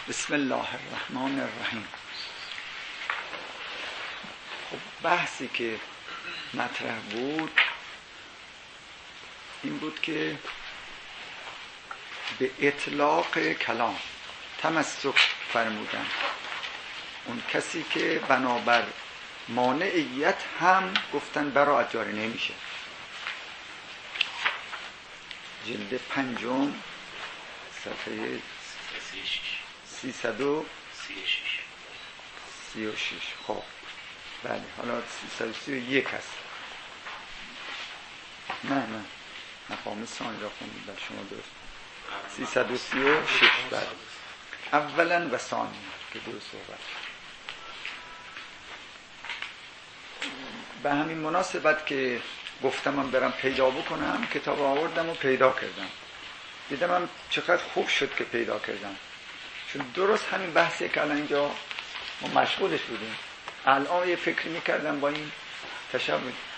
بسم الله الرحمن الرحیم. خب بحثی که مطرح بود این بود که به اطلاق کلام تمسک فرمودن اون کسی که بنابر مانعیت هم گفتن براءت جاری نمیشه. جلد 5 صفحه 336. خب بله، حالا 331 هست. نه مقام ثانی را خوندید بر شما درست. 336 بله. اولا و ثانی که دو صحبت. به همین مناسبت که گفتم من برم پیدا بکنم، کتاب آوردم و پیدا کردم. دیدم من چقدر خوب شد که پیدا کردم، چون درست همین بحثی که الان اینجا ما مشغولش بودیم. الان یه فکر میکردم با این تشبه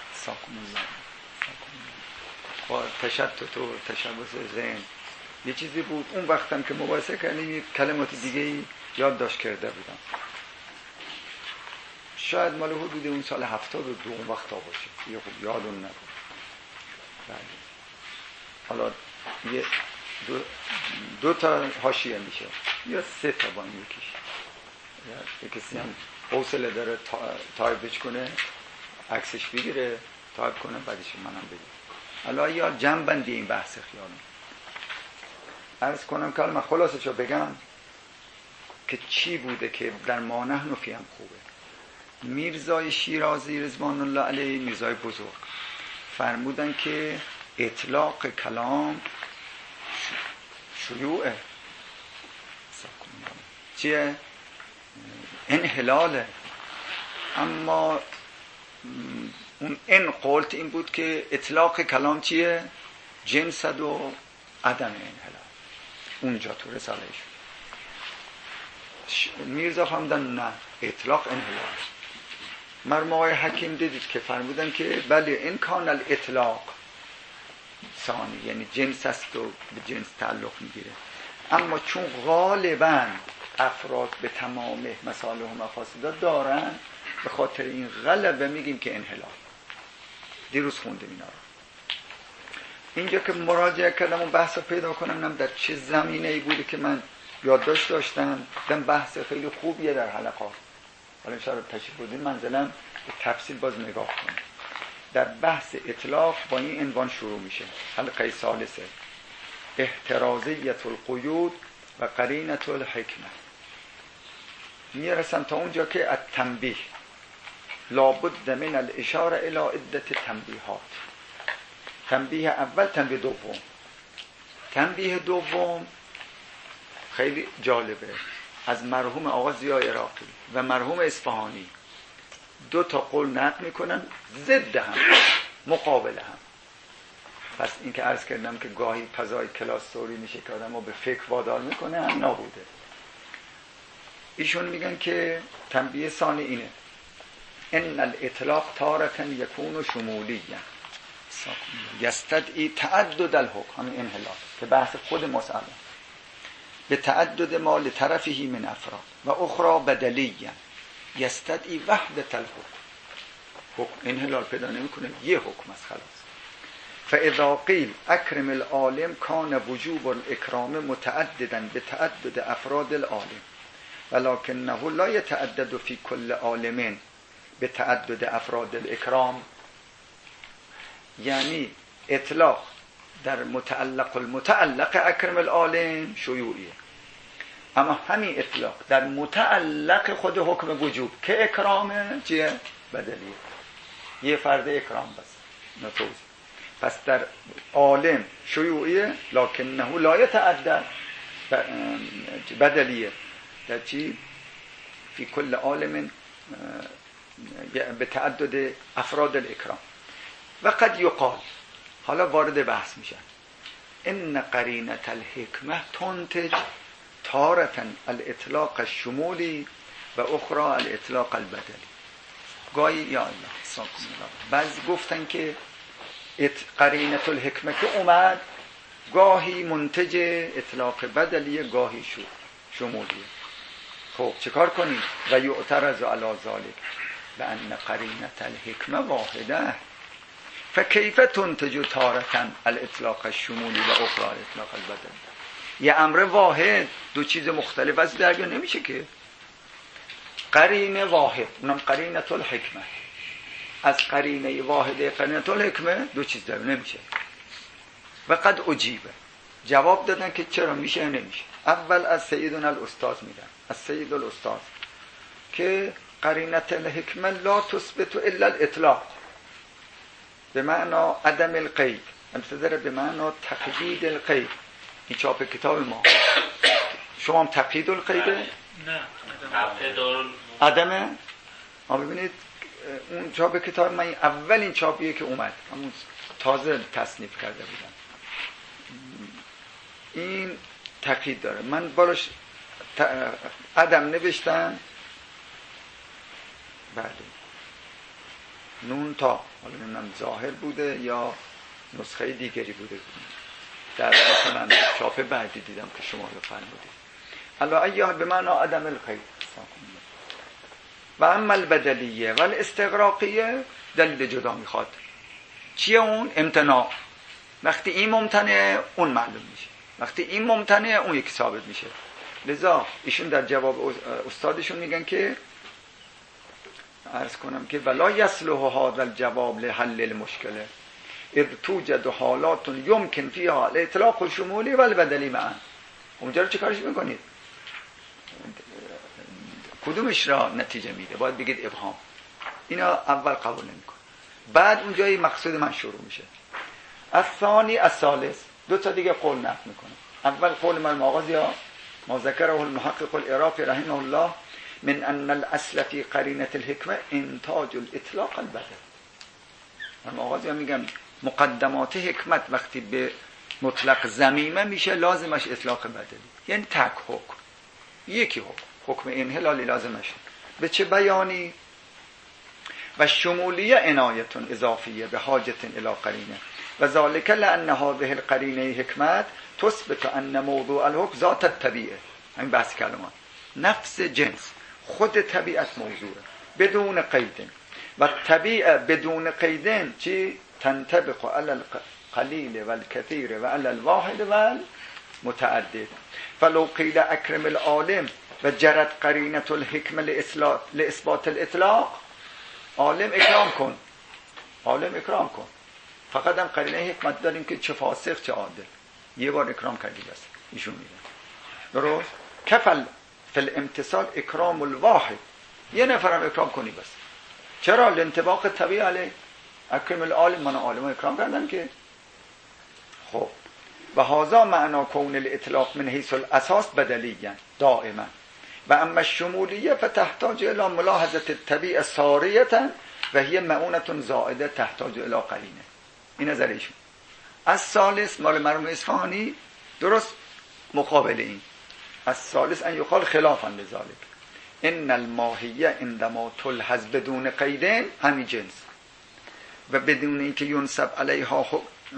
با تشتت و تشبث ذهن یه چیزی بود. اون وقتم که مباحثه کردیم کلمات دیگه یادداشت کرده بودم. شاید مال حدود اون سال 72 اون وقتا باشه، یه خوب یادم نبود. بله. حالا یه دو تا حاشیه میشه یا 3 تا با این یکیش. یا کسی هم حوصله داره تایپش کنه، عکسش بگیره، تایپ کنه، بعدش منم بگم. حالا یا جمع بندی این بحث خیالم عرض کنم که من خلاصشو بگم که چی بوده که در ما نحن فی هم خوبه. میرزای شیرازی رضوان الله علیه، میرزای بزرگ، فرمودن که اطلاق کلام شیوعه، چیه؟ انحلاله. اما اون قولت این بود که اطلاق کلام چیه؟ جنسد و عدم انحلال. اونجا تو رساله شد. میرزا فرمودن نه، اطلاق انحلال. مرموهای حکیم دیدید که فرمودن که بله این کان الاطلاق ثانی، یعنی جنس است و به جنس تعلق میگیره، اما چون غالباً افراد به تمام مصالح و مفاسد دارن، به خاطر این غلبه میگیم که انحلال. دیروز خوندیم اینا رو. اینجا که مراجعه کردم اون بحث رو پیدا کنم نم در چه زمینه ای بوده که من یادداشت داشتم، دیدم بحث خیلی خوبیه در حلقات. حالا انشاءالله تشریف بردین منزلم به تفصیل باز نگاه کنم. در بحث اطلاق با این عنوان شروع میشه. حلقه ثالثه، احترازیت القیود و قرینت الحکمه. میرسم تا اونجا که التنبیه لابد من الاشاره الى عدت تنبیهات. تنبیه اول، تنبیه دوم. تنبیه دوم خیلی جالبه، از مرحوم آقا ضیا عراقی و مرحوم اصفهانی 2 تا قول نقل میکنن ضد هم، مقابل هم. پس این که عرض کردم که گاهی فضای کلاس طوری میشه که آدم رو به فکر وادار میکنه، هم نبوده. ایشون میگن که تنبیه ثانی اینه، ان الاطلاق تارة یکون شمولیا یستدعی تعدد الحکم، همین انحلال که بحث خود مسئله، به تعدد ما لطرفه من افراد و اخرى بدلیا یستدعی وحدت الحکم. حکم انحلال پیدا نمیکنه، یه حکم است خلاص. فاذا قیل اکرم العالم کان وجوب الاکرام متعددا به تعدد افراد العالم ولکنه لا یتعدد فی کل عالم به تعدد افراد الاکرام. یعنی اطلاق در المتعلق اکرم العالم شیوعیه، اما همین اطلاق در متعلق خود حکم وجوب که اکرامه چیه؟ بدلیه، یه فرد اکرام بس نتوزی. پس در عالم شیوعیه لکنه لا یتعدد بدلیه در چی؟ فی کل عالم به تعدد افراد الاکرام. و قد یقال، حالا وارد بحث میشن، ان قرینت الحکمه تنتج تارة الاطلاق الشمولی و اخرى الاطلاق البدلی. گاهی یا الله ساکن الله بعضی گفتن که قرینت الحکمه که اومد گاهی منتج اطلاق بدلیه، گاهی شمولیه. خب چه کار کنیم؟ و یعترض علی ذلک بأن قرینة الحکمه واحده فکیف تنتج تارة الاطلاق الشمولی و اخرى الاطلاق البدلی. یه امر واحد دو چیز مختلف از در بیان نمیشه که. قرینه واحد اونم قرینة الحکمه، از قرینه واحده قرینة الحکمه دو چیز در نمیشه. و قد اجیبه، جواب دادن که چرا میشه یا نمیشه. اول از سیدنا الاستاذ میگن، از سید الاستاذ که قرینة الحکمه لا تثبت الا الاطلاق به معنا عدم القید، امتدر به معنا تقیید القید. این چاپ کتاب ما. شما هم تقیید القیده؟ نه عدمه؟ ما ببینید اون چاپ کتاب من اولین چاپیه که اومد، همون تازه تصنیف کرده بودم. این تقیید داره. من بالاش عدم نوشتم، بله نون تا، حالا نمیدونم ظاهر بوده یا نسخه دیگری بوده در مثلا چاپ بعدی دیدم که شما رو فرمودید. الا ایها به معنا عدم القید. و اما البدلیه و الاستغراقیه دلیل جدا میخواد. چیه اون؟ امتناع. وقتی این ممتنع اون معلوم میشه، وقتی این ممتنع اون یکی ثابت میشه. لذا ایشون در جواب استادشون میگن که عرض کنم که ولا یصلح هذا الجواب لحل المشکله اذ توجد حالات يمكن فيها الاطلاق الشمولی و البدلی معا. اونجا رو چه کارش میکنید؟ کدومش را نتیجه میده؟ باید بگید ابهام. اینا اول قبول نمیکنه، بعد اونجایی مقصود من شروع میشه. الثانی الثالث، دو تا دیگه قول نقل میکنه. اول قول من آغاز یا ما ذکره المحقق العراقی رحمه الله من ان الاصل فی قرینة الحکمه انتاج الاطلاق البدل. من آغاز یا میگم مقدمات حکمت وقتی به مطلق ضمیمه میشه لازمش اطلاق بدلی، یعنی تک حکم، یکی حکم انحلالی لازمش. به چه بیانی؟ و شمولیه عنایتون اضافیه به حاجت الی قرینه و ذالک لان هذه القرینه حکمت تثبت ان موضوع الحکم ذات الطبیعه. همین بحث کلمات، نفس جنس خود طبیعت موضوعه بدون قید. و طبیعه بدون قیدن چی؟ تنطبق علی القلیل و الکثیر و علی الواحد و المتعدد. فلو قیل اکرم العالم و جرت قرینة الحکمه لاثبات الاطلاق، عالم اکرام کن، عالم اکرام کن، فقط هم قرینه حکمت داریم که چه فاسق چه عادل، یه بار اکرام کردی بس. ایشون میگن درست کفل فی الامتصال اکرام الواحد، یه نفرم اکرام کنی بس. چرا؟ لانطباق طبیعی علیه. اکرم العالم، من عالم اکرام کردن که. خب و هذا معنا کون الاطلاق من حیث الاساس بدلیه دائما. و اما الشمولیه فتحتاج الى ملاحظه الطبیعه ساریه و هی معونه زائده تحتاج الى قرینه. این نظر ایشون. از ثالث مال مرحوم اصفهانی درست مقابل این. از ثالث ان یقال خلافا لذالک ان الماهیه عندما تلحظ بدون قیدین همین جنس و بدون اینکه ینسب علیها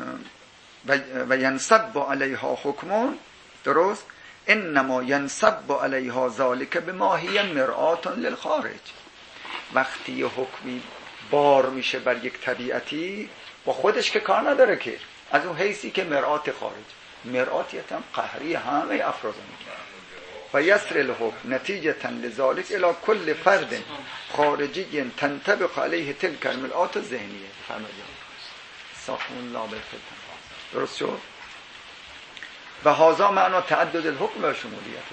و ینسب علیها حکمون، درست انما ینسب علیها ذالک بماهیه مرآت للخارج. وقتی یه حکمی بار میشه بر یک طبیعتی با خودش که کار نداره که، از اون حیثی که مرآت خارج، مرآتیت هم قهری همه افراد میکنه و یسر الحکم نتیجه لذالک الی کل فرد خارجی تنطبق علیه تلک المرآت الذهنیه. فرمایید ساکن الله بالفتن. درست شد؟ و هذا معنا تعدد الحکم و شمولیته.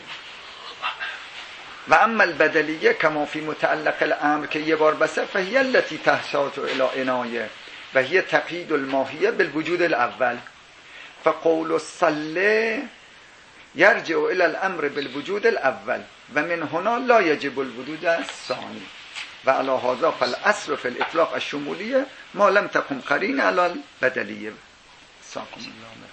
و اما البدلیه کما فی متعلق الامر که یه بار بسه فهی التي تحتاج الی عنایه و هی تقیید الماهیه بالوجود الاول. فقول الصله یرجع الی الامر بالوجود الاول و من هنا لا یجب الوجود الثانی. و علی هذا فالاصل فی الاطلاق الشمولیه ما لم تكن قرینه علی البدلیه. ساکن الله.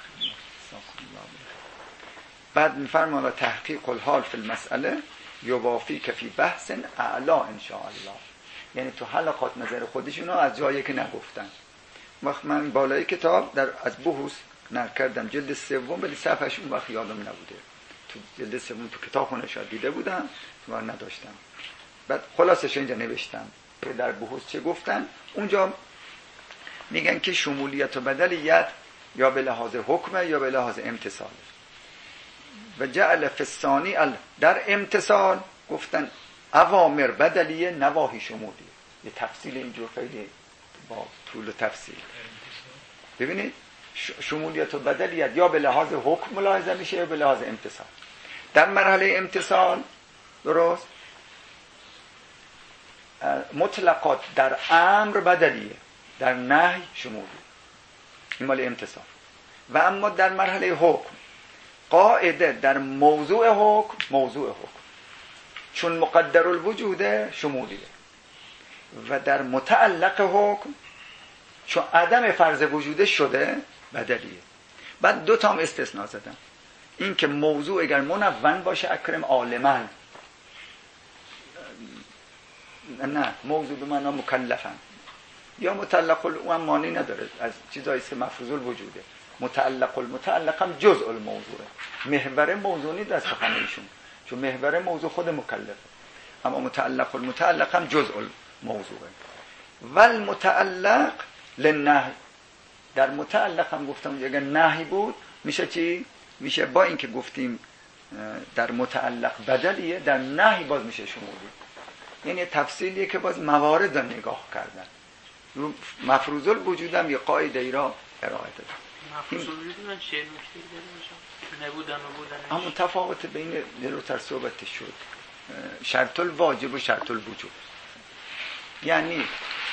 بعد میفرماند تحقیق الحال فی المسئله یوافی که فی بحث اعلا ان شاء الله. یعنی تو حلقات نظر خودشونو از جایی که نگفتن. وقت من بالای کتاب در از بحوث نقل کردم جلد سوم، ولی صفحه‌اش اون وقت یادم نبوده، تو جلد سوم تو کتاب خونه شاید دیده بودم و نداشتم. بعد خلاصش اینجا نوشتم در بحوث چه گفتن. اونجا میگن که شمولیت و بدلیت یا به لحاظ حکمه یا به لحاظ امتصال. و جعل فی الثانی در امتصال گفتن اوامر بدلیه، نواهی شمولیه. یه تفصیل اینجور خیلی با طول و تفصیل. ببینید شمولیت و بدلیت یا به لحاظ حکم ملاحظه میشه یا به لحاظ امتصال. در مرحله امتصال درست مطلقات در امر بدلیه، در نهی شمولیه، این مال امتصال. و اما در مرحله حکم قاعده در موضوع حکم چون مقدر الوجوده شمولیه، و در متعلق حکم چون عدم فرض وجوده شده بدلیه. بعد دو تا هم استثناء زدم، این که موضوع اگر منون باشه اکرم عالمن، نه موضوع به معنی مکلفن یا متعلق اون معنی نداره، از چیزایی که مفروض الوجوده. متعلق هم جزء الموضوعه، محور موضوع نیست از سخن ایشون، چون محور موضوع خود مکلفه، اما متعلق هم جزء الموضوعه. والمتعلق للنهی، در متعلق هم گفتم اگر نهی بود میشه چی؟ میشه با اینکه گفتیم در متعلق بدلیه، در نهی باز میشه شمولی. یعنی تفصیلیه که باز موارد رو نگاه کردن. مفروض الوجود هم یه قاعده ای را ارائه دادن. مفروض الوجود من چه نکته داره؟ نبودن و بودن. اما تفاوت بین جلوتر صحبت شد شرط الواجب و شرط الوجود. یعنی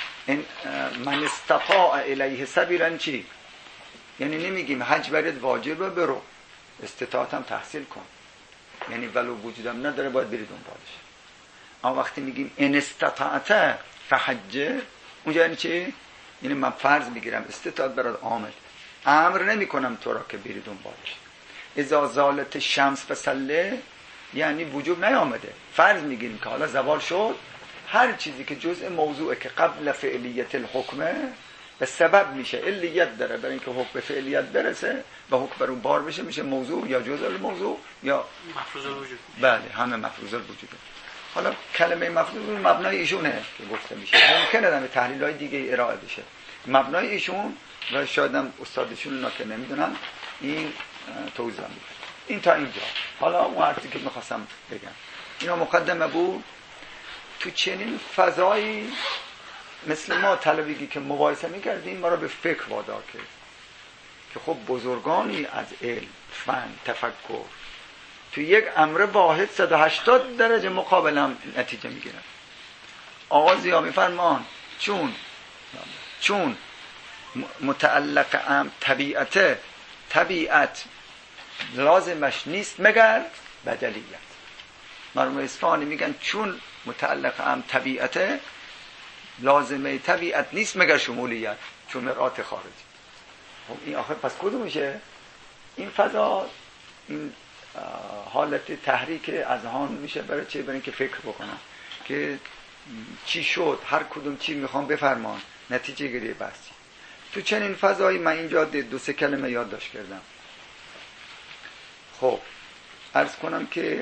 من استطاع الیه سبیلا چی؟ یعنی نمیگیم حج برات واجبه برو، استطاعت هم تحصیل کن، یعنی ولو وجودم نداره باید بری دنبالش. اما وقتی میگیم ان استطاعت فحج، اونجا یعنی چی؟ یعنی من فرض میگیرم استطاعت برات عامل، امر نمی کنم تو را که بری دنبالش. اذا زالت شمس فصله، یعنی وجوب نیامده، فرض میگیریم که حالا زوال شد، هر چیزی که جزء موضوعه که قبل فعلیت الحکمه به سبب میشه علیت داره برای اینکه حکم به فعلیت برسه و حکم بر اون بار بشه، میشه موضوع یا جزء الموضوع یا مفروض الوجود. بله همه مفروض الوجوده. حالا کلمه مفروض مبنای ایشونه که گفته میشه، ممکنه در تحلیل‌های دیگه ارائه بشه. مبنای ایشون و شاید هم استادشون اونا که نمیدونن این توضیح میده. این تا اینجا. حالا اون حرفی که می‌خواستم بگم اینا مقدمه بود. تو چنین فضایی مثل ما طلبگی که مباحثه می‌کردیم ما را به فکر وادار کرد که خب بزرگانی از علم، فن، تفکر تو یک امر واحد 180 درجه مقابل هم نتیجه میگیرن. آقا ضیا میفرمان چون متعلق ام طبیعت لازمش نیست مگر بدلیت. مرحوم اصفهانی میگن چون متعلق ام طبیعت لازمه طبیعت نیست مگر شمولیت، چون مرآت خارجی. خب این آخر پس کدوم میشه؟ این فضا، این حالت تحریک اذهان میشه برای چه؟ برای اینکه فکر بکنن که چی شد، هر کدوم چی میخوام بفرمان، نتیجه گیری بحثی. تو چنین فضایی من اینجا 2-3 کلمه یادداشت کردم. خب عرض کنم که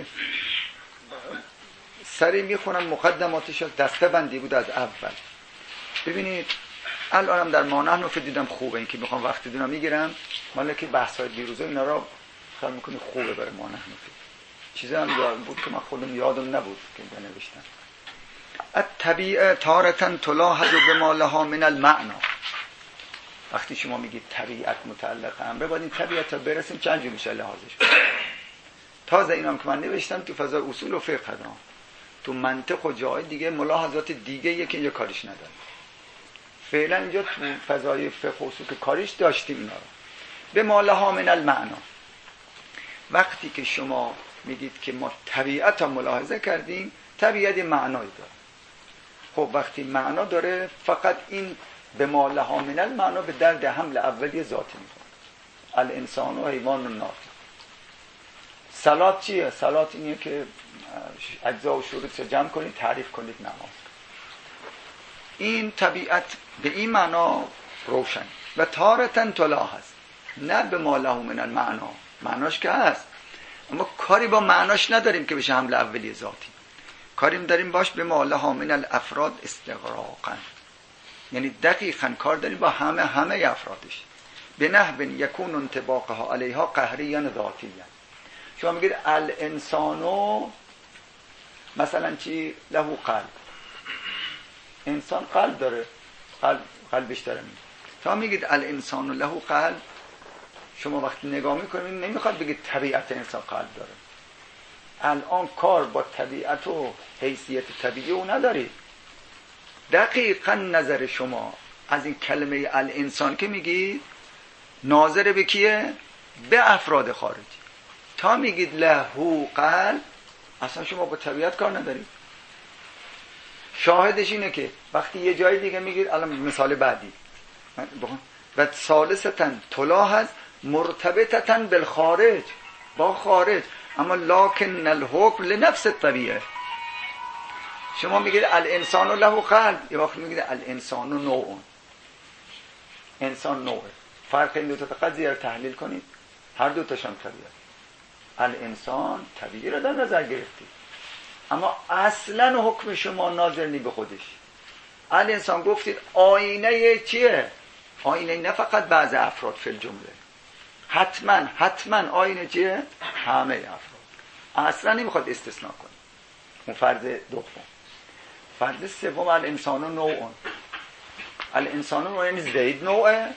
سری میخونم مقدماتش دسته بندی بود از اول. ببینید الانم در مانحن دیدم خوبه، این که میخوام وقتی دونم میگیرم مالا که بحث‌های دیروزه اینا را خیال میکنی خوبه برای مانحن. چیزی هم بود که من خودم یادم نبود که بنوشتم. الطبیعه تارةً تلاحظ بما لها من المعنى. وقتی شما میگید طبیعت متعلق امره، باید این طبیعت تا برسیم چند جور میشه لحاظش. تازه اینام که من نوشتم تو فضای اصول و فقه دارم، تو منطق و جای دیگه ملاحظات دیگه یکی اینجا کاریش نداره. فعلا اینجا تو فضای فقه و اصول که کاریش داشتیم اینا رو. به ما لها من المعنى، وقتی که شما میگید که ما طبیعت رو ملاحظه کردیم، طبیعت معنایی داره. خب وقتی معنا داره فقط این به ما لها من المعنى به درد حمل اولی ذاتی میخوره. الانسان و حیوان ناطق. صلات چیه؟ صلات اینه که اجزا و شروط رو جمع کنید، تعریف کنید نماز. این طبیعت به این معنا روشن و تارةً تلاحظ، نه به ما له من المعنى، معناش که هست اما کاری با معناش نداریم که بشه حمل اولیه ذاتی، کاریم داریم باش به مالها من الافراد استغراقا، یعنی دقیقاً کار داریم با همه افرادش. به نحو یکون انطباقها علیها قهریان ذاتیان. شما میگید الانسانو مثلا چی؟ له قلب، انسان قلب داره، قلبش داره. شما میگید الانسانو له قلب، شما وقتی نگاه میکنید نمیخواد بگید طبیعت انسان قلب داره. الان کار با طبیعت و حیثیت طبیعی او ندارید. دقیقاً نظر شما از این کلمه الانسان که میگید ناظر به کیه؟ به افراد خارجی. تا میگید له قلب اصلا شما با طبیعت کار ندارید. شاهدش اینه که وقتی یه جای دیگه میگید، الان مثال بعدی و ثالثتاً تلاحظ مرتبطتاً بالخارج، با خارج، اما لکن الحکم لنفس الطبیعه. شما میگید الانسان له قلب، یه وقت میگید الانسان نوع، انسان نوعه. فرق این دو تا فقط زیر تحلیل کنید، هر دو تاشون طبیعت. الانسان طبیعی رو در نظر گرفتید، اما اصلا حکم شما ناظر نی به خودش. الانسان گفتید آینه چیه؟ آینه نه فقط بعض افراد فی الجمله، حتما آینه چیه؟ همه افراد. اصلا نمیخواد استثناء کنه. اون فرض دوم. فرض سوم الانسان نوع. الانسان نوع یعنی زید نوعه.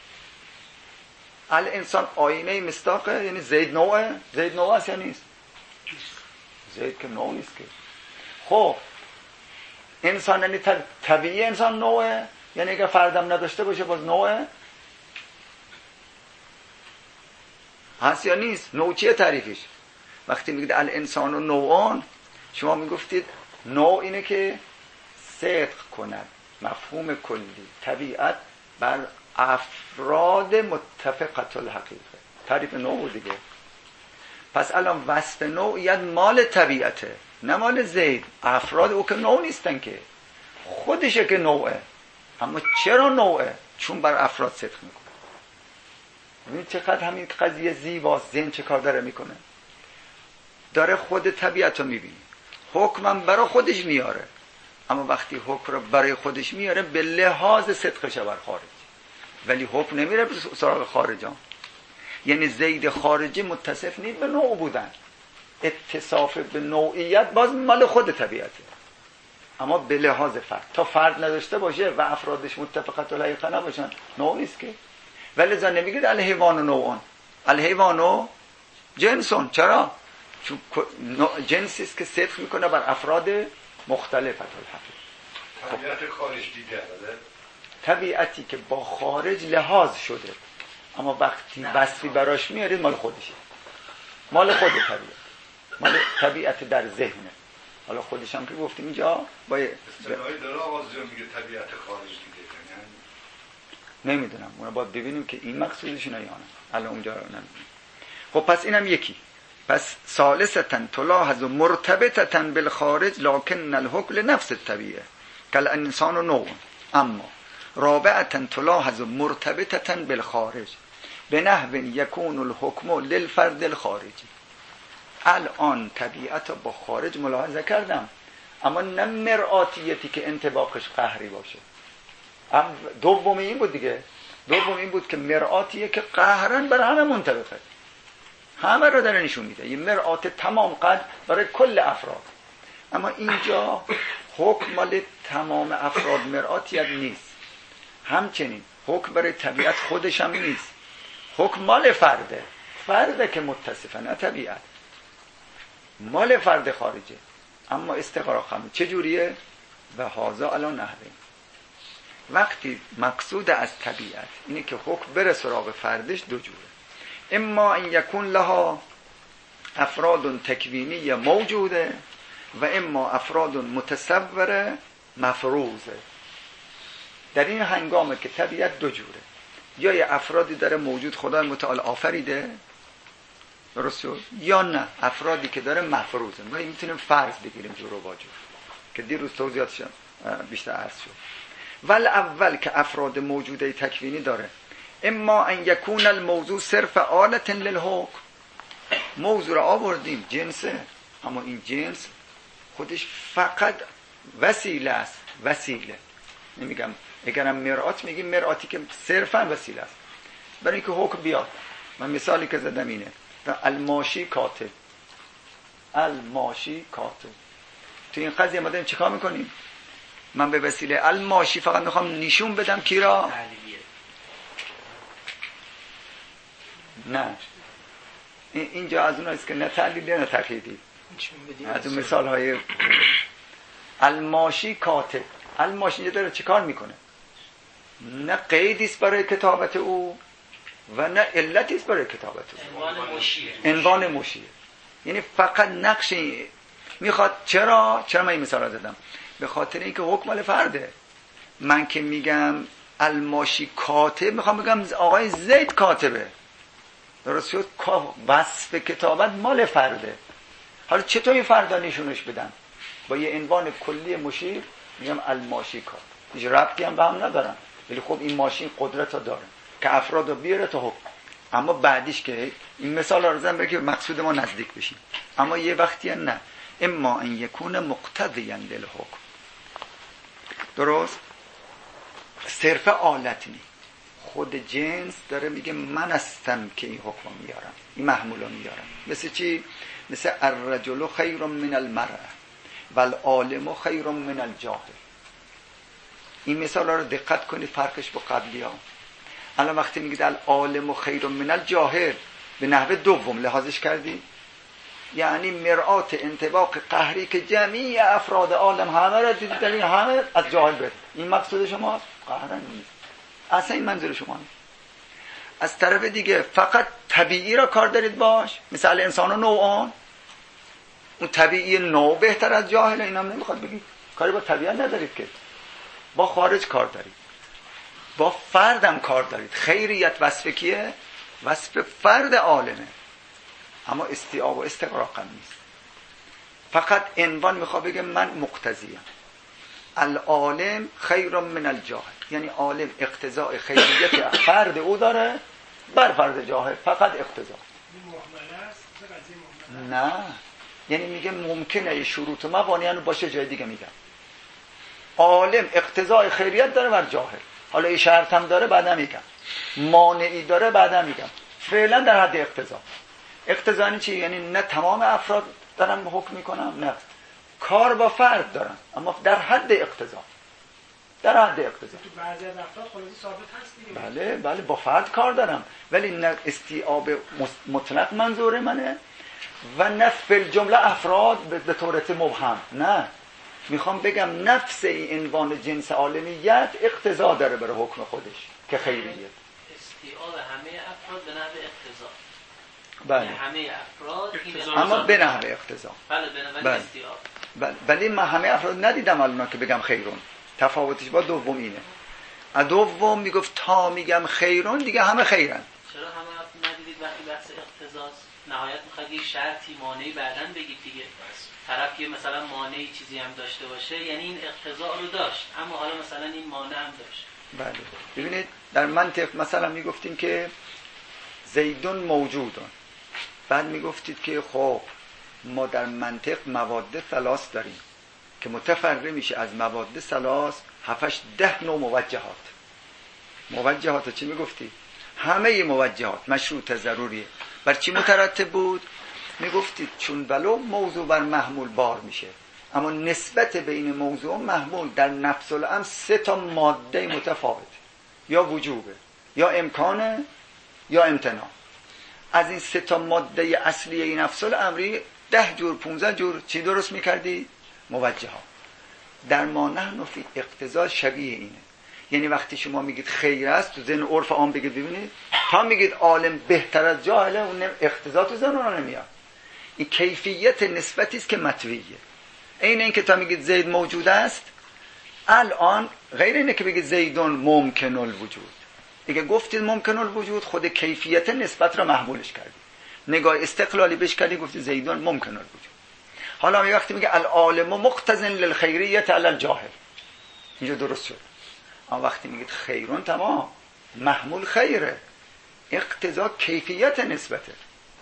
الانسان آینه مصداقه، یعنی زید نوعه. زید نوع است یا نیست؟ زید که نوع نیست که. خب انسان یعنی طبیعی انسان نوعه، یعنی اگه فردم نداشته باشه باز نوعه. هست یا نیست؟ نوع چیه تعریفش؟ وقتی میگید الانسان و نوعان، شما میگفتید نوع اینه که صدق کند مفهوم کلی طبیعت بر افراد متفقت الحقیقه. تعریف نوع دیگه. پس الان وصف نوعیت مال طبیعته، نه مال زید. افراد او که نوع نیستن که، خودشه که نوعه. اما چرا نوعه؟ چون بر افراد صدق میکنه. ببینید چقدر همین قضیه زیباست. ذهن چه کار داره میکنه؟ داره خود طبیعت رو میبینه، حکمم برای خودش میاره، اما وقتی حکم رو برای خودش میاره به لحاظ صدقش بر خارج، ولی حکم نمیره به سراغ خارجان. یعنی زید خارجی متصف نیست به نوع بودن، اتصاف به نوعیت باز مال خود طبیعته، اما به لحاظ فرد. تا فرد نداشته باشه و افرادش متفقت الحقیقه نباشن نوع نیست که. ولی ذا نمیگید الحیوان و نوعان، الحیوان و جنسون. چرا؟ چون جنسی است که صدق میکنه بر افراد مختلف. طبیعت خارج دیده، طبیعتی که با خارج لحاظ شده، اما وقتی وصفی براش میارید مال خودشه، مال خود طبیعت، مال طبیعت در ذهنه. حالا خودش هم که گفتیم اینجا با اصطلاحی داره آغازی میگه طبیعت خارج دیده. نمیدونم، اونا باید ببینیم که این مقصودشونه یا نه. الان اونجا نمیدونم. خب پس اینم یکی. پس ثالثتاً تلاحظ مرتبطتاً بالخارج لكن الحکم لنفس الطبیعه كالانسان نوع. اما رابعتاً تلاحظ مرتبطتاً بالخارج بنحو یکون الحکم للفرد الخارجی. الان طبیعت با خارج ملاحظه کردم، اما نه مرآتیتی که انطباقش قهری باشه. دوم این بود دیگه. دوم این بود که مرآتیه که قهرن بر همه منطبقه، همه رو داره نشون میده، یه مرآت تمام قد برای کل افراد. اما اینجا حکم مال تمام افراد مرآتیت نیست. همچنین حکم برای طبیعت خودش هم نیست. حکم مال فرده که متصفه، نه طبیعت. مال فرد خارجه، اما استقراق هم چجوریه؟ و هازا الان نحوه. وقتی مقصود از طبیعت اینه که حکم بره سراغ فردش دو جوره. اما ان یکون لها افراد تکوینی موجوده و اما افراد متصوره مفروضه. در این هنگامه که طبیعت دو جوره، یا یه افرادی داره موجود خدای متعال آفریده، درست، یا نه افرادی که داره مفروضه. ما میتونیم فرض بگیریم جور و باجور که دیروز توضیحاتش بیشتر عرض شد. ول اول که افراد موجوده تکوینی داره، اما ان یکون الموضوع صرف آلة للحکم، موضوع رو آوردیم جنسه، اما این جنس خودش فقط وسیله است. وسیله نمیگم، اگرم مرآت میگیم مرآتی که صرفا وسیله است برای اینکه حکم بیاد. من مثالی که زدم اینه، الماشی کاتب، الماشی کاتب. تو این قضیه ما داریم چیکار میکنیم؟ من به وسیله الماشی فقط میخوام نشون بدم کی را؟ نه، اینجا از اون است که نه تعلیلی نه تقییدی، از اون مثال های الماشی کاتب. الماشی اینجا داره چیکار میکنه؟ نه قیدی است برای کتابت او و نه علتی است برای کتابت او، عنوان مشیه. یعنی فقط نقش میخواد. چرا من این مثال رو زدم؟ به خاطر اینکه حکم مال فرده. من که میگم الماشی کاتب میخوام بگم آقای زید کاتبه، درست شد؟ وصف کتابت مال فرده. حالا چطور این فردا نشونش بدم؟ با یه عنوان کلی مشیر میگم الماشی کاتب. هیچ ربطی هم به هم ندارن، ولی خب این ماشین قدرت رو داره که افراد رو بیاره تا حکم. اما بعدیش که این مثال رو زدم برای که مقصود ما نزدیک بشیم. اما یه وقتی نه، اما ان یکون مقتضیا للحکم، درست؟ صرف آلت نی، خود جنس داره میگه من هستم که این حکم میارم، این محمول رو میارم. مثل چی؟ مثل الرجل خیر من المرأة والعالم خیر من الجاهل. این مثال رو دقت کنید، فرقش با قبلی ها. الان وقتی میگید العالم خیر من الجاهل به نحو دوم لحاظش کردی، یعنی مرآت انطباق قهری که جمعی افراد عالم همه را دیدید در این همه از جاهل برد. این مقصود شماست؟ قهرن نیست، اصلا این منظور شما نیست. از طرف دیگه فقط طبیعی را کار دارید باش، مثل انسان و نوعان. اون طبیعی نوع بهتر از جاهل، این هم نمیخواد بگید. کاری با طبیعت ندارید که، با خارج کار دارید، با فردم کار دارید. خیریت وصف کیه؟ وصف فرد عالمه، اما استیعاب و استقراق هم نیست. فقط عنوان میخواد بگه من مقتضیم. العالم خیر من الجاهل، یعنی عالم اقتضاء خیریت فرد او داره بر فرد جاهل، فقط اقتضا. نه، یعنی میگه ممکنه شروط مبانی رو باشه جای دیگه میگم. عالم اقتضاء خیریت داره بر جاهل، حالا این شرط هم داره بعدا میگم، مانعی داره بعدا میگم. فعلا در حد اقتضا. اقتضا یعنی چی؟ یعنی نه تمام افراد دارن حکم میکنم، نه کار با فرد دارن، اما در حد اقتضا. در حد اقتضا تو بعضی از افراد خلاصی ثابت هست دیگه. بله با فرد کار دارم، ولی نه استیعاب مطلق منظور منه و نه فی جمله افراد به طورت مبهم. نه، میخوام بگم نفس این عنوان جنس عالمیت اقتضا داره برای حکم خودش که خیریت. استیعاب همه افراد به نحو اقتضا. بله. همه افراد اما به نحو اقتضا. بله به نحو استیعاب. ولی من همه افراد ندیدم الان که بگم خیرون. تفاوتش با دوم اینه. دوم میگفت تا میگم خیرون دیگه همه خیرن. چرا همه ندیدید وقتی بحث اقتضاست؟ نهایت میخواد یک شرطی مانعی بعداً بگید دیگه. طرف که مثلا مانعی چیزی هم داشته باشه، یعنی این اقتضا رو داشت، اما حالا مثلا این مانع هم داشت. بله. ببینید در منطق مثلا میگفتیم که زیدون موجودون، بعد میگفتید که خب ما در منطق مواد ثلاث داریم که متفرع میشه از مواد ثلاث 7-10 نوع موجهات چی میگفتی؟ همه موجهات مشروط ضروریه. بر چی مترتب بود؟ میگفتید چون ولو موضوع بر محمول بار میشه، اما نسبت بین موضوع و محمول در نفس الامر 3 ماده متفاوته، یا وجوبه یا امکانه یا امتناع. از این 3 ماده اصلی این نفس الامری 10 جور 15 جور چی درست میکردی؟ موجهات. در ما نحن فی اقتضا شبیه اینه. یعنی وقتی شما میگید خیر است تو ذهن عرف عام بگید، ببینید تا میگید عالم بهتر از جاهله، اون اقتضا تو ذهن اون نمیاد. این کیفیت نسبتی است که مطویه. این که تا میگید زید موجود است، الان غیر اینه که بگید زیدون ممکن الوجود. دیگه گفتید ممکن الوجود، خود کیفیت نسبت را محمولش کردید، نگاه استقلالی بهش کردید، گفتید زیدون ممکن الوجود. حالا می وقتی میگه العالم مقتضن للخیریت علی الجاهل، اینجا درست شد. اما وقتی میگید خیرون، تمام محمول خیره، اقتضا کیفیت نسبته.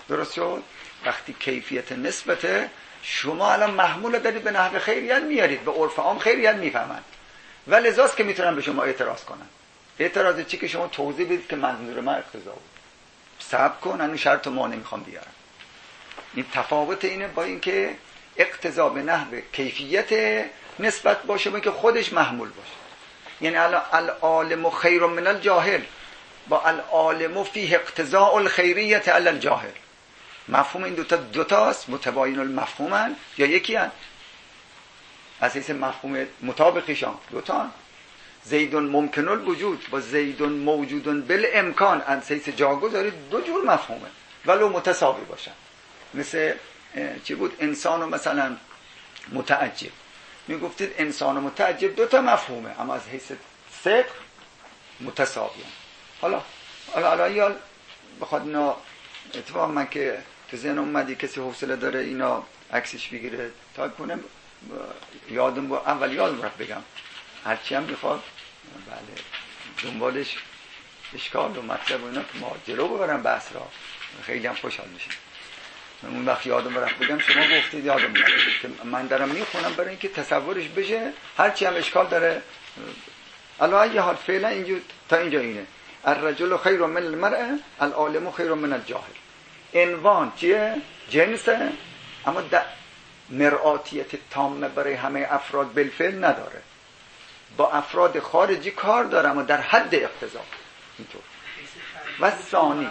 درست شد؟ وقتی کیفیت نسبته، شما الان محمول دارید به نحو خیریت میارید، به عرف عام خیریت میفهمند و لذاست که میتونن به شما اعتراض کنن. اعتراض چی؟ که شما توضیح بدید که منظور من اقتضا بود. صبر کن، همین شرط ما نمیخوام بیارم. این تفاوت اینه با اینکه اقتضا به نحو کیفیت نسبت باشه با اینکه خودش محمول باشه. یعنی العالم خیر من الجاهل، با العالم فیه اقتضاء الخیریت علی الجاهل. مفهوم این دوتاست، متباین المفهومن یا یکی هن؟ از حیث مفهوم مطابقیشان دوتا. زیدون ممکن الوجود با زیدون موجودون بالامکان، از حیث جاگذاری دو جور مفهومه ولو متساوی باشن. مثل چی بود؟ انسان و مثلا متعجب، میگفتید انسان و متعجب دوتا مفهومه اما از حیث صدق متساوی. حالا یا بخواد اینا اتفاق من که تو ذهن اومدی کسی حوصله داره اینا عکسش بگیره تایپ کنم، یادم اول یادم رفت بگم هرچی هم بخواد بله دنبالش اشکال و مطلب و اینا که ما جلو ببرم بحث را، خیلی هم خوشحال میشیم. اون وقت یادم رفت بگم شما گفتید یادم میاد که من دارم میخونم برای اینکه تصورش بشه، هرچی هم اشکال داره. علی حال فعلا اینجا تا اینجا اینه الرجل خیر من المرء العالم خیر من الجاهل. عنوان چیه؟ جنسه، اما در مرآتیت تامه برای همه افراد بالفعل نداره. با افراد خارجی کار داره اما در حد اقتضا اینطور. و ثانی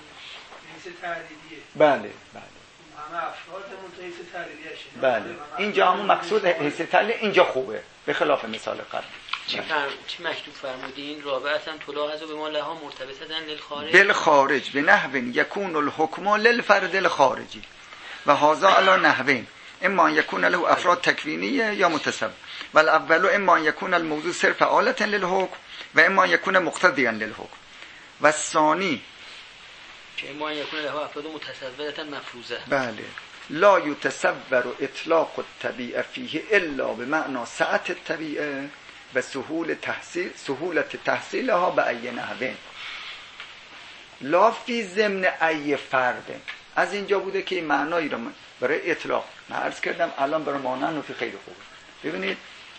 بله همه افراد حیث تعلیلیه. بله اینجا همون مقصود حیث تعلیل اینجا خوبه به خلاف مثال قبل. چی مکتوب فرمودین؟ رابعه هم تلاحظ به ما لها مرتبطه للخارج بالخارج به نحو یکون الحکم للفرد الخارجی و هذا علی نحوین، اما ان یکون له افراد تکوینیه یا متسبب، و الاول اما ان یکون الموضوع صرف آلة للحکم و اما ان یکون مقتضیا للحکم، و الثانی که اما ان یکون له افراد متسببه مفروضه. بله لا یتصور اطلاق الطبیعه فیه الا بمعنى سعة الطبیعه و سهولت تحصیلها به ای نحوه لا فی ضمن ای فرد. از اینجا بوده که این معنایی رو برای اطلاق من عرض کردم، الان برای معنی نوفی خیلی خوبه. ببینید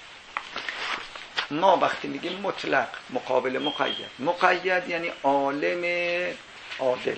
ما وقتی میگیم مطلق مقابل مقید یعنی عالم عادل،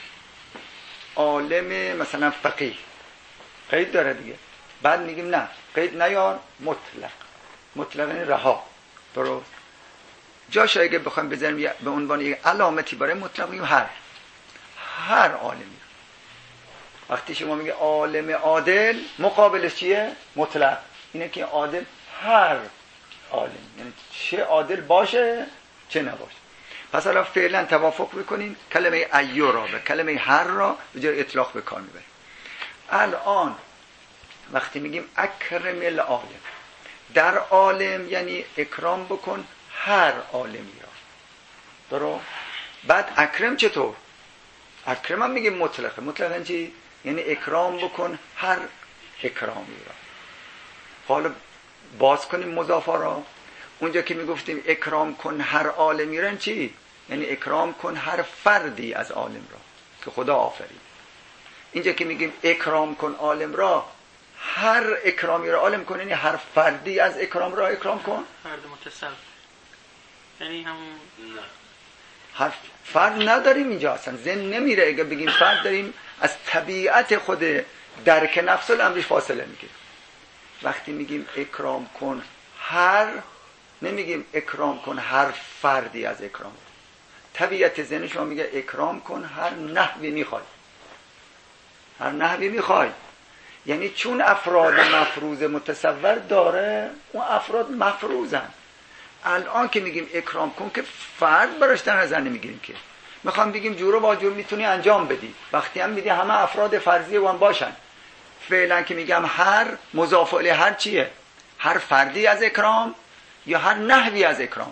عالم مثلا فقیه، قید داره دیگه. بعد میگیم نه قید نیار، مطلق یعنی رها. درست جاش اگه بخوایم بزنیم به عنوان یک علامتی برای مطلق میگیم هر عالمی. وقتی شما میگه عالم عادل مقابلش چیه؟ مطلق. اینه که عادل هر عالم، یعنی چه عادل باشه چه نباشه. پس الان فعلا توافق میکنین کلمه ایو را به کلمه هر را به جای اطلاق به کار میبریم. الان وقتی میگیم اکرم العالم، در عالم یعنی اکرام بکن هر عالمی را. درست؟ بعد اکرم چطور؟ اکرم هم میگیم مطلقه. مطلقه یعنی چی؟ یعنی اکرام بکن هر اکرامی را. حالا باز کنیم مضافا را. اونجا که میگفتیم اکرام کن هر عالمی را چی؟ یعنی اکرام کن هر فردی از عالم را که خدا آفرید. اینجا که میگیم اکرام کن عالم را، هر اکرامی را عالم کن، یعنی هر فردی از اکرام را اکرام کن. فرد متصل یعنی همون هر فرد نداریم اینجا، اصلا ذهن نمیره. اگه بگیم فرد داریم از طبیعت خود درک نفس الامرش فاصله میگیره. وقتی میگیم اکرام کن هر، نمیگیم اکرام کن هر فردی از اکرام. طبیعت ذهن شما میگه اکرام کن هر نحوی میخوای، هر نحوی میخوای. یعنی چون افراد مفروض متصور داره، اون افراد مفروضن. الان که میگیم اکرام کن که فرد براش در نظر نمیگیریم، که میخوام بگیم جور و واجور میتونی انجام بدی. وقتی هم میگه همه افراد فرضیه وان باشن، فعلا که میگم هر مضاف الیه هر چیه؟ هر فردی از اکرام یا هر نحوی از اکرام؟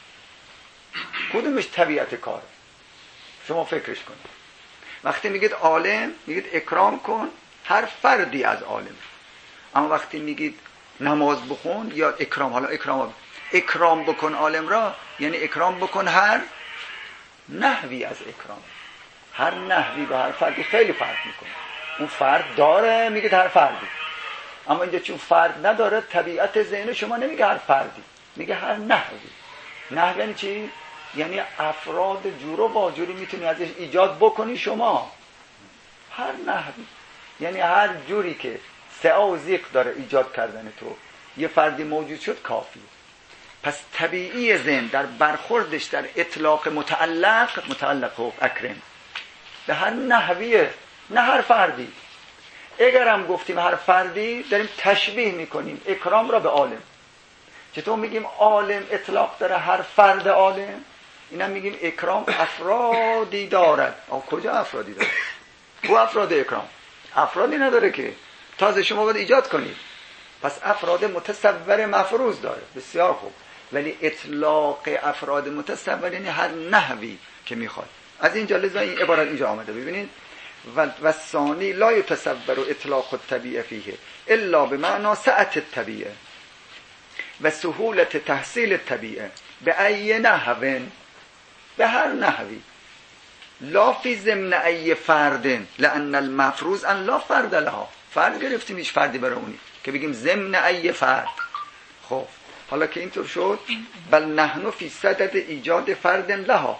کدومش طبیعت کاره؟ شما فکرش کنید. وقتی میگید عالم میگید اکرام کن هر فردی از عالم، اما وقتی میگید نماز بخون یا اکرام، حالا اکرام بکن عالم را یعنی اکرام بکن هر نحوی از اکرام، هر نحوی و هر فردی خیلی فرق میکنه. اون فرد داره میگه هر فردی، اما اینجا چون فرد نداره طبیعت ذهن شما نمیگه هر فردی، میگه هر نحوی. نحو یعنی چی؟ یعنی افراد جور و واجوری میتونی ازش ایجاد بکنی شما. هر نحوی یعنی هر جوری که سعی و ضیق داره ایجاد کردن تو یه فردی موجود شد کافیه. پس طبیعی ذهن در برخوردش در اطلاق متعلق و اکرم به هر نحویه، نه هر فردی. اگر هم گفتیم هر فردی داریم تشبیه میکنیم اکرام را به عالم. چطور میگیم عالم اطلاق داره هر فرد عالم؟ اینم میگیم اکرام افرادی دارد. کجا افرادی داره؟ او افراد اکرام افرادی نداره که، تازه شما باید ایجاد کنید. پس افراد متصور مفروض داره، بسیار خوب، ولی اطلاق افراد متصور یعنی هر نحوی که میخواد. از اینجا لذا این عبارت اینجا آمده. ببینید و ثانی لا یتصور اطلاق الطبیعه فیه الا بمعنی سعت الطبیعه و سهولت تحصیل الطبیعه به ای نحو، به هر نحوی، لا فی ضمن ای فرد لان المفروض ان لا فرد لها. فرد گرفتیم هیچ فردی برای اونی که بگیم ضمن ای فرد. خب حالا که اینطور شد، بل نحن فی صدد ایجاد فرد لها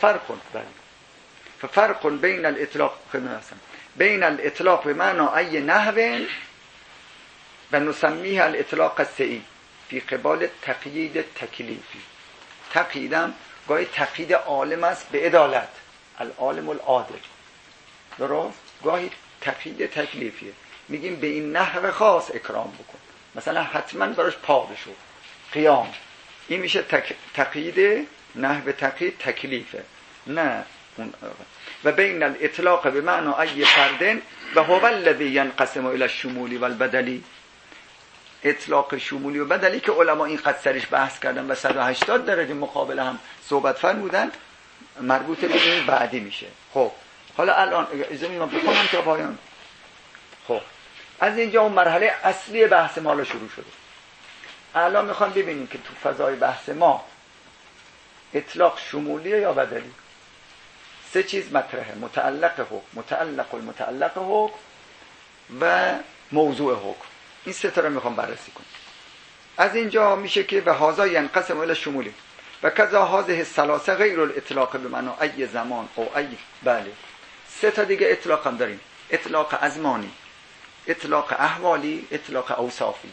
ففرق بین الاطلاق بین الاطلاق به معنی ای نحو و نسمیه الاطلاق السعی فی قبال تقیید تکلیفی. تقییدم گاهی تقیید عالم است به عدالت، العالم العادل، درست؟ گاهی تقیید تکلیفیه، میگیم به این نحو خاص اکرام بکن، مثلا حتما براش پا بشو، قیام. این میشه تقیید نحو تقیید تکلیفه، نه اون. و بین الاطلاق به معنی ای فردن و هو الذی ینقسم الی الشمولی و البدلی. اطلاق شمولی و بدلی که علما اینقدر سرش بحث کردن و 180 درجه مقابل هم صحبت فرمودن، مربوط به این بعدی میشه. خب حالا الان اجازه میدم بخونم تا پایان. خب از اینجا اون مرحله اصلی بحث ما شروع شده. الان میخوام ببینیم که تو فضای بحث ما اطلاق شمولیه یا بدلی. سه چیز مطرحه: متعلق حکم، متعلق المتعلق حکم و موضوع حکم. این سه تا رو میخوام بررسی کنم. از اینجا میشه که به هذا ینقسم الی شمولی و کذا هذه الثلاثه غیر الاطلاق به معنی ای زمان او ای. بله سه تا دیگه اطلاق هم داریم: اطلاق ازمانی، اطلاق احوالی، اطلاق اوصافی.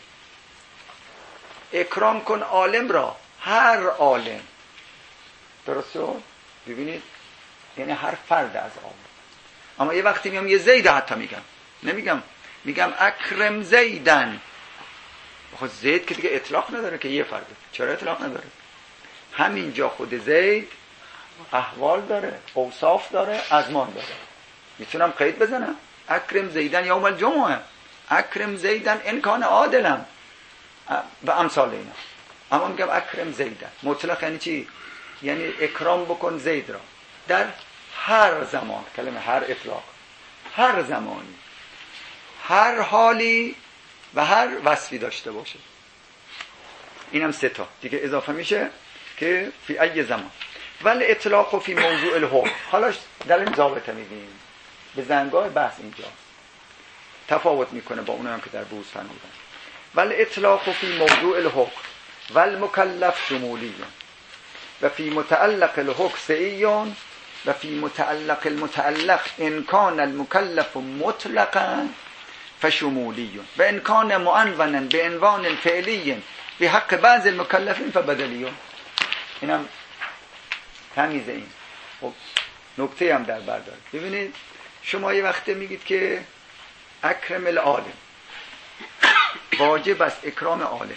اکرام کن عالم را، هر عالم. درسته؟ ببینید یعنی هر فرد از عالم. اما یه وقتی میام یه زید حتی میگم اکرم زیدن. خود زید که دیگه اطلاق نداره که یه فرده. چرا اطلاق نداره؟ همینجا خود زید احوال داره، اوصاف داره، ازمان داره. میتونم قید بزنم اکرم زیدن یوم الجمعه، اکرم زیدن ان کان عادلا و امثال اینا. اما میگم اکرم زیدن مطلق یعنی چی؟ یعنی اکرام بکن زید را در هر زمان. کلمه هر اطلاق، هر زمانی، هر حالی و هر وصفی داشته باشه. اینم سه تا دیگه اضافه میشه که فی ای زمان. ولی اطلاق و فی موضوع الحکم. حالا در این ضابطه میبینیم به زنگاه بحث اینجا تفاوت میکنه با اونم که در بوز فرمودن. ولی اطلاق و فی موضوع الحکم و المکلف شمولی و فی متعلق الحکم سعیون و فی متعلق المتعلق ان کان المکلف مطلقا فشمولی و ان کان معنونا به عنوان فعلی به حق بعض المکلفین فبدلی. اینم تمیز. این خب نکته هم در بردار. ببینید شما یه وقته میگید که اکرم العالم، واجب است اکرام عالم.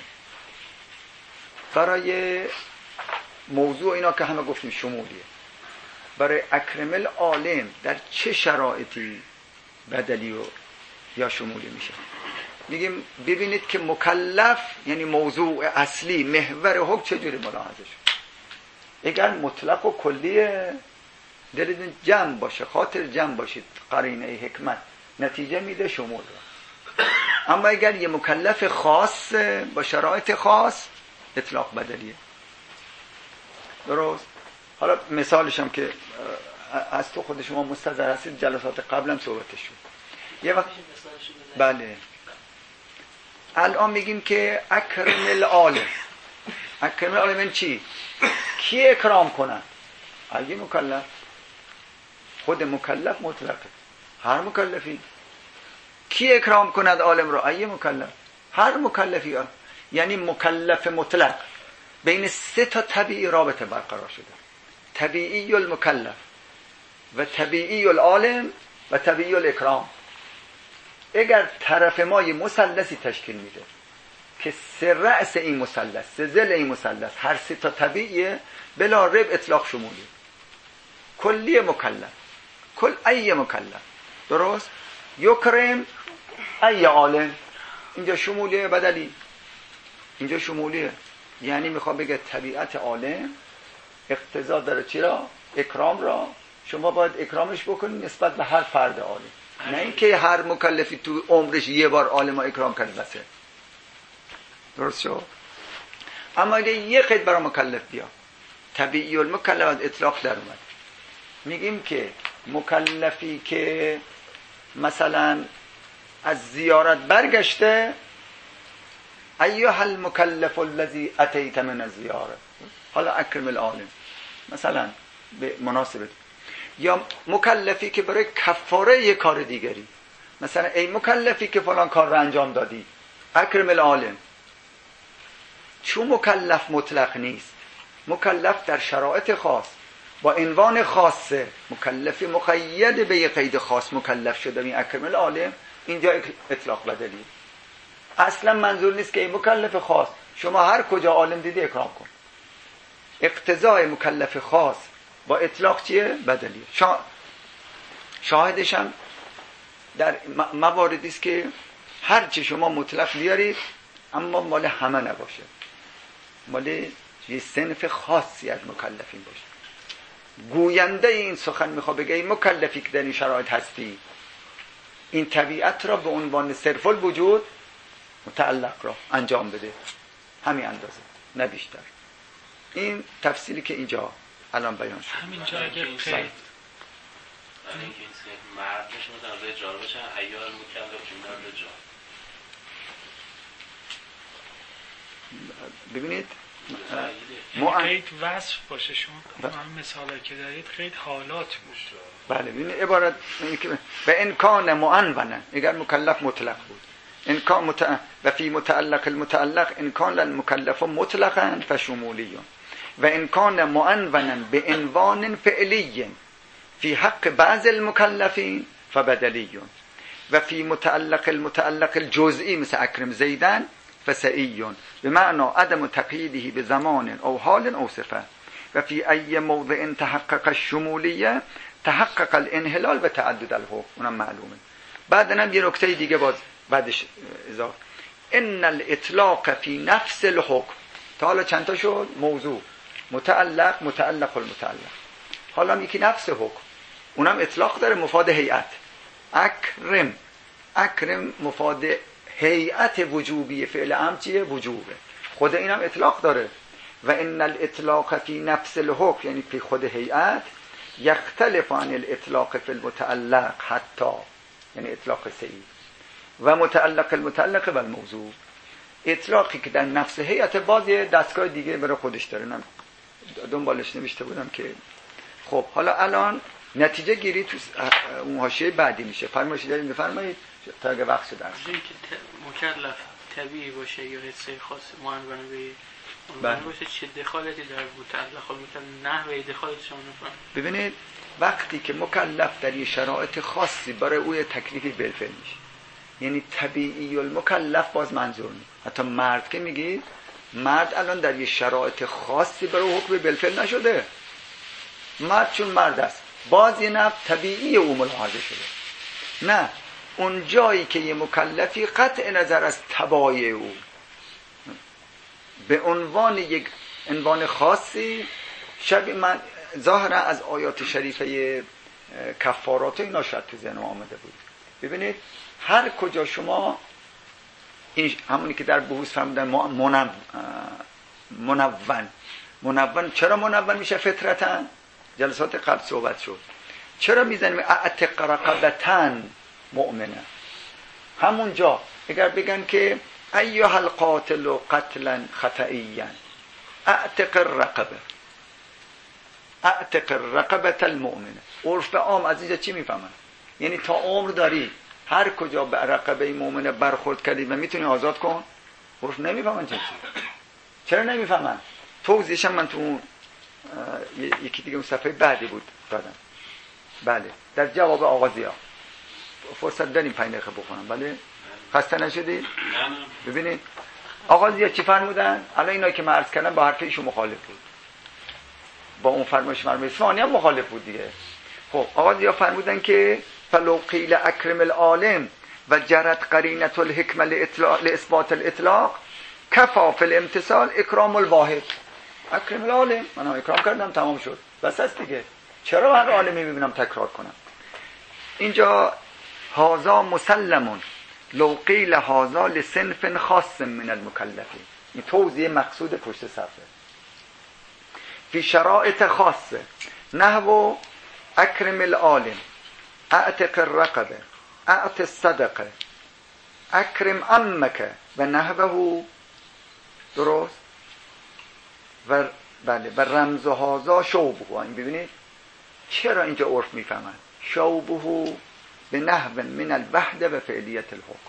برای موضوع اینا که همه گفتیم شمولیه. برای اکرم العالم در چه شرایطی بدلی و یا شمولی میشه؟ میگیم ببینید که مکلف یعنی موضوع اصلی، محور حکم چجوری ملاحظه شد. اگر مطلق و کلیه دلتون جمع باشه، خاطر جمع باشید، قرینه حکمت نتیجه میده شمول را. اما اگر یه مکلف خاص با شرایط خاص، اطلاق بدلیه. درست؟ حالا مثالش هم که از تو خود شما مستحضر هستید، جلسات قبلم صحبتش شد. یه وقت بله الان میگیم که اکرم العالم. اکرم العالم این چی؟ کی اکرام کنن؟ اگه مکلف. خود مکلف مطلقه، هر مکلفی. کی اکرام کند عالم رو؟ اگه مکلف، هر مکلفی. یعنی مکلف مطلق. بین 3 تا طبیعی رابطه برقرار شده: طبیعی المکلف و طبیعی العالم و طبیعی الاکرام. اگر طرف ما یه مثلثی تشکیل میده که 3 رأس این مثلث، 3 ضلع این مثلث، هر 3 تا طبیعیه، بلا رب اطلاق شمولی. کلی مکلف، کل ای مکلف. درست؟ یکرم ای عالم. اینجا شمولیه، بدلی اینجا شمولیه. یعنی میخوام بگه طبیعت عالم اقتضا داره چی را؟ اکرام را. شما باید اکرامش بکنید نسبت به هر فرد عالم، نه اینکه هر مکلفی تو عمرش یه بار عالم اکرام کرد بسه. درست شد؟ اما اگه یه قید برای مکلف بیا، طبیعی المکلف اطلاق در اومد، میگیم که مکلفی که مثلا از زیارت برگشته، ایها المکلف الذی اتیت من الزیاره، حالا اکرم العالم مثلا به مناسبت. یا مکلفی که برای کفاره یک کار دیگری، مثلا ای مکلفی که فلان کار رو انجام دادی، اکرم العالم. چون مکلف مطلق نیست، مکلف در شرایط خاص با عنوان خاصه، مکلفی مقید به یک قید خاص مکلف شده. این اکرم العالم اینجا اطلاق بدلی. اصلا منظور نیست که این مکلف خاص شما هر کجا عالم دیدی اکرام کن. اقتضای مکلف خاص با اطلاق چیه؟ بدلیه. شاهدش هم در مواردی است که هر چی شما مطلق بیارید اما مال همه نباشه، مال یه صنف خاصی از مکلفین باشه. گوینده این سخن میخواد بگه این مکلفی که در این شرایط هستی، این طبیعت را به عنوان صرف الوجود متعلق را انجام بده، همین اندازه نه بیشتر. این تفصیلی که اینجا الان بیان شد. همینجا اگه قید مرد میشه مثلا به جار بشن ایال مکلف جمله به جار. ببینید قید وصف باشه. شما هم مثالی که دارید قید حالات بود. بله ببینید عبارت به امکان معنونا، اگر مکلف مطلق بود، امکان و فی متعلق المتعلق امکان المکلف مطلقا فشمولی و امکان معنونا به عنوان فعلی فی حق بعض المکلفین فبدلی و فی متعلق المتعلق الجزئی مثل اکرم زیدن فسعی به معنی عدم تقییده به زمان او حال او صفه و فی ای موضع تحقق الشمولیه تحقق الانحلال و تعدد الحکم. اونم معلومه. بعدن هم یه نکته دیگه باز بعدش اضافه، ان الاطلاق فی نفس الحکم. تا حالا چند تا شد؟ موضوع، متعلق، متعلق المتعلق. حالا یکی نفس حکم، اونم اطلاق داره مفاد هیئت. اکرم، اکرم مفاد هیئت وجوبی، فعل امر چیه؟ وجوبه. خود اینم اطلاق داره. و ان الاطلاق فی نفس الحکم یعنی فی خود هیئت یختلف عن الاطلاق فی المتعلق حتی، یعنی اطلاق سعی و متعلق المتعلق و الموضوع. اطلاقی که در نفس هیئت باز یه دستگاه دیگه برای خودش داره، من دنبالش نوشته بودم که خب حالا الان نتیجه گیری تو اون حاشیه بعدی میشه. فرمایشی دارید بفرمایید تا اگه وقت شده است. اینکه مکلف طبیعی باشه یا حسه خاص معنون بله. باشه، چه دخالتی در متعلق المتعلق نحوه دخالتش رو نفهم. ببینید وقتی که مکلف در یه شرایط خاصی برای او تکلیفی بالفعل میشه، یعنی طبیعی المکلف باز منظور نیست. حتی مرد که میگید، مرد الان در یه شرایط خاصی برای حکم بالفعل نشده. مرد چون مرد است باز یه نفع طبیعی او ملاحظه شده. نه، اون جایی که یه مکلفی قطع نظر از تبایع او به عنوان یک عنوان خاصی، شبیه من ظاهرا از آیات شریفه کفارات اینا شاید تو ذهنم آمده بود. ببینید هر کجا شما این همونی که در بحوث فرمودن منون چرا منون میشه؟ فطرتاً جلسات قبل صحبت شد چرا میزنیم اعتق رقبتن مؤمنه؟ همونجا اگر بگن که ایها القاتل قتلا خطئیا اعتق الرقبه، اعتق الرقبه المؤمنه. عرف عام از اینجا چی میفهمن؟ یعنی تا عمر داری هر کجا به رقبه مؤمنه برخورد کردی و میتونی آزاد کن. عرف نمیفهمن. چرا نمیفهمن؟ توضیحش من تو اون یکی دیگه اون صفحه بعدی بود دادم. بله در جواب آقا ضیا فرصت داریم 5 دقیقه بخونم. بله خسته نشدی؟ ببینید آقا ضیا چی فرمودن؟ الان اینا که من عرض کردم با حرف ایشون مخالف بود، با اون فرمایش مرحوم اصفهانی هم مخالف بود دیگه. خب آقا ضیا فرمودن که فلو قیل اکرم العالم و جرت قرینه الحکمه لاثبات الاطلاق کفا فی الامتثال اکرام الواحد. اکرم العالم من اکرام کردم تمام شد، بس است دیگه. چرا هر عالمی میبینم تکرار کنم؟ اینجا هازا مسلمون لو قیل هازا لصنف خاص من المکلفین. این توضیح مقصود پشت صفحه. فی شرائط خاصه نحو اکرم العالم، اعتق الرقبه، اعط الصدقه، اکرم امک و نحوه. درست؟ و بله و رمز هازا شوبه. این ببینید چرا اینجا عرف میفهمن شوبه به نحو من الوحده و فعلیت الحکم.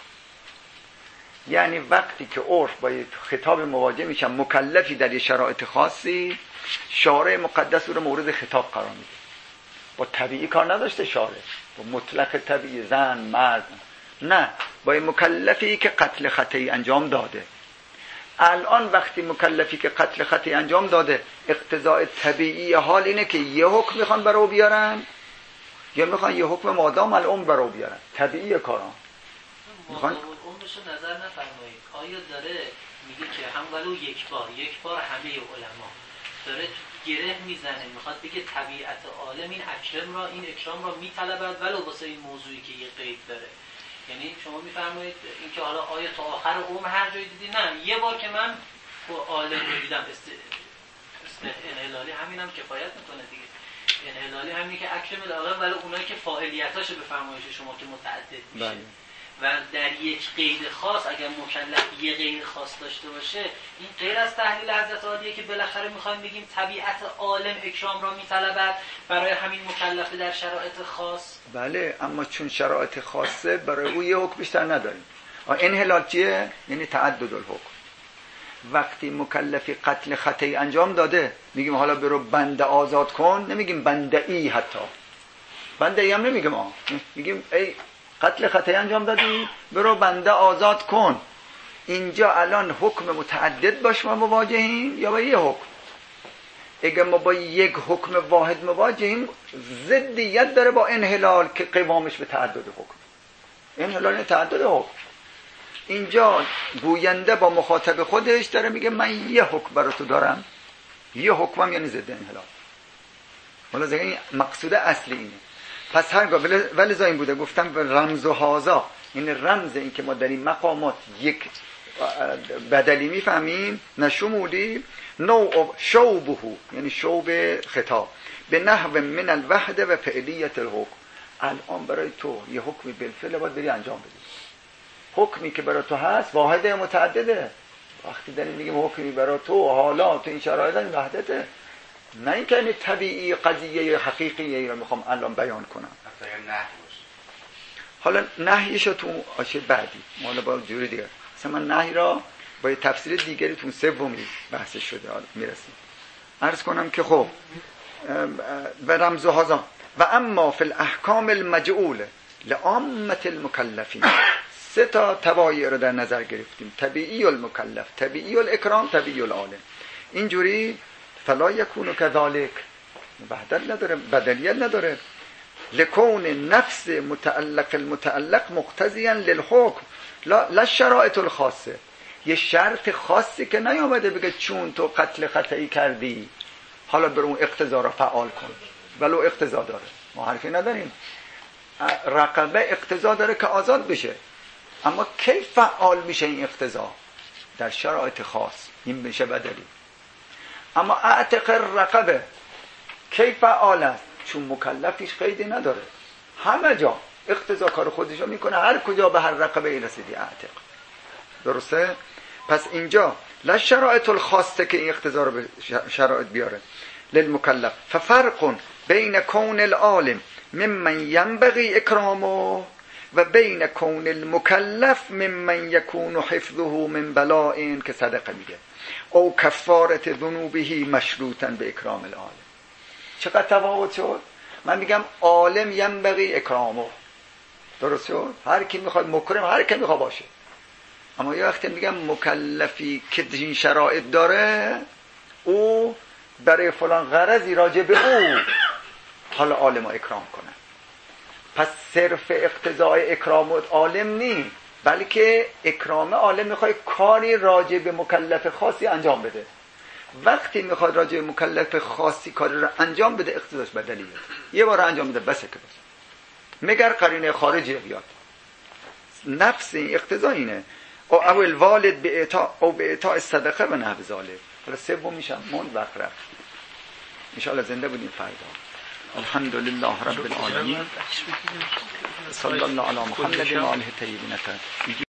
یعنی وقتی که عرف با خطاب مواجه میشن مکلفی در یه شرایط خاصی، شارع مقدس رو مورد خطاب قرار میده. با طبیعی کار نداشته شارع، با مطلق طبیعی زن مرد، نه، با مکلفی که قتل خطایی انجام داده. الان وقتی مکلفی که قتل خطایی انجام داده، اقتضاء طبیعی حال اینه که یه حکم میخوان برای بیارن یا میخوان یه حکم مادام العمر برای بیارن. طبیعی کاران میخوان عمرشو نظر نفرمایید. آیا داره میگه که هم ولو یک بار همه علما داره گره میزنه، میخواد بگه طبیعت عالم این اکرام را میطلبد ولو واسه این موضوعی که یه قید داره. یعنی شما میفرمایید اینکه حالا آیا تا آخر عمر هر جایی دیدی؟ نه، یه بار که من عالم رو دیدم انحلالی همینم کفایت میکنه دیگه. انحلالی همینه که اکرم العالم، ولی اونایی که فاعلیتاشو به فرمایش شما که متعدد میشه و در یک قید خاص اگر مکلف یه قید خاص داشته باشه، این غیر از تحلیل حضرت عالیه که بالاخره میخوایم بگیم طبیعت عالم اکرام را میطلبد برای همین مکلفه در شرایط خاص. بله، اما چون شرایط خاصه برای او یه حکم بیشتر نداریم. انحلال چیه؟ یعنی تعدد الحکم. وقتی مکلفی قتل خطایی انجام داده میگیم حالا برو بنده آزاد کن، نمیگیم بنده ای، حتی بنده ای هم نمیگیم میگیم ای قتل خطایی انجام دادی برو بنده آزاد کن. اینجا الان حکم متعدد باش ما مواجهیم یا با یه حکم؟ اگه ما با یک حکم واحد مواجهیم ضدیت داره با انحلال که قوامش به تعدد حکم. انحلال تعدد حکم. اینجا گوینده با مخاطب خودش داره میگه من یه حکم برای تو دارم، یه حکمم یعنی ضد انحلال. حالا این مقصود اصلی اینه. پس هرگاه ولذا این بوده گفتم رمز و هازا، این رمز این که ما در این مقامات یک بدلی میفهمیم نشمولی نوع شوبه، یعنی شوب خطاب به نحو من الوحده و فعلیت الحکم. الان برای تو یه حکمی بالفعل باید بری انجام بدی. حکمی که برای تو هست واحده یا متعدده؟ وقتی داریم میگیم حکمی برای تو حالا تو این شرایط وحدته، نه اینکه این طبیعی قضیه حقیقیه رو میخوام الان بیان کنم. حالا نهیش تو آشه بعدی حالا با جوری دیگه. مثلا من نهی را با تفسیر دیگری تو سومی بحث شده میرسیم. عرض کنم که خب و رمز و هازا و اما فی الاحکام المجعول لعامه المکلفین، سه تا تبایع رو در نظر گرفتیم: طبیعی المکلف، طبیعی الاکرام، طبیعی العالم. اینجوری فلا یکون کذالک، وحدت نداره، بدلیت نداره. لکون نفس المتعلق مقتضیا للحکم لا شرایط الخاصه. یه شرط خاصی که نیامده بگه چون تو قتل خطایی کردی حالا برو اون اقتضا رو فعال کن، ولو اقتضا داره، ما حرفی نداریم. رقبه اقتضا داره که آزاد بشه، اما کی فعال میشه این اقتضا؟ در شرایط خاص، این میشه بدلی. اما اعتق الرقبه کی فعال است؟ چون مکلفیش قیدی نداره، همه جا اقتضا کار خودشو میکنه، هر کجا به هر رقبه رسیدی اعتق. درسته؟ پس اینجا لا شرایط الخاصه که این اقتضا رو به شرایط بیاره للمکلف. ففرق بین کون العالم ممن ینبغی اکرامه و بین کون المکلف ممن یکون حفظه من بلاء که صدقه میگه او کفارت ذنوبه مشروطا به اکرام العالم. چقدر تفاوت شد؟ من میگم عالم ینبغی اکرامه، درست شد؟ هر کی میخواد مکرم، هر کی میخواد باشه. اما یه وقتی میگم مکلفی که این شرایط داره، او برای فلان غرضی راجع به او حالا عالم رو اکرام کنه. پس صرف اقتضای اکرام عالم نی، بلکه اکرام عالم میخواد کاری راجع به مکلف خاصی انجام بده. وقتی میخواد راجع به مکلف خاصی کاری رو انجام بده، اقتضاش بدلیه، یه بار انجام بده بسه که بسه، مگر قرینه خارجی بیاد. نفس این اقتضا اینه. او الوالد به اعطا او به اعطاء صدقه و نحو ذلک. حالا سوم میشم مون وقت رفت. ان شاء الله زنده بودیم فردا. الحمدلله رب العالمین. صلی الله علی محمد و آله الطیبین الطاهرین.